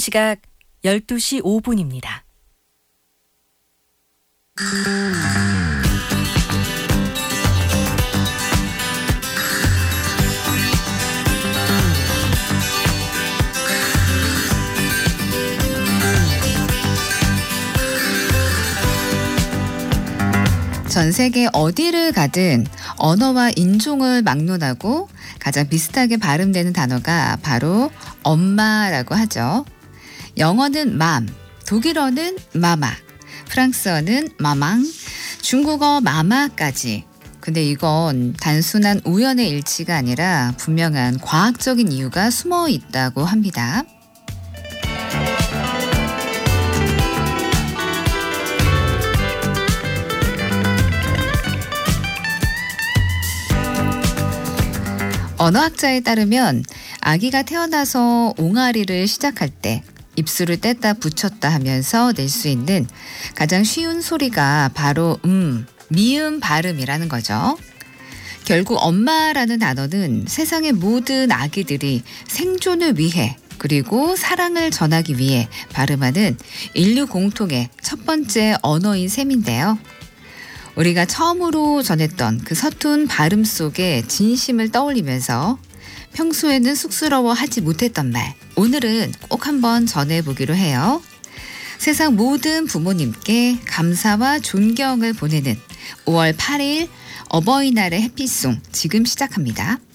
시각 12시 5분입니다. 전 세계 어디를 가든 언어와 인종을 막론하고 가장 비슷하게 발음되는 단어가 바로 엄마라고 하죠. 영어는 맘, 독일어는 마마, 프랑스어는 마망, 중국어 마마까지. 근데 이건 단순한 우연의 일치가 아니라 분명한 과학적인 이유가 숨어 있다고 합니다. 언어학자에 따르면 아기가 태어나서 옹알이를 시작할 때 입술을 뗐다 붙였다 하면서 낼 수 있는 가장 쉬운 소리가 바로 미음 발음이라는 거죠. 결국 엄마라는 단어는 세상의 모든 아기들이 생존을 위해 그리고 사랑을 전하기 위해 발음하는 인류 공통의 첫 번째 언어인 셈인데요. 우리가 처음으로 전했던 그 서툰 발음 속에 진심을 떠올리면서 평소에는 쑥스러워하지 못했던 말, 오늘은 꼭 한번 전해보기로 해요. 세상 모든 부모님께 감사와 존경을 보내는 5월 8일 어버이날의 해피송 지금 시작합니다.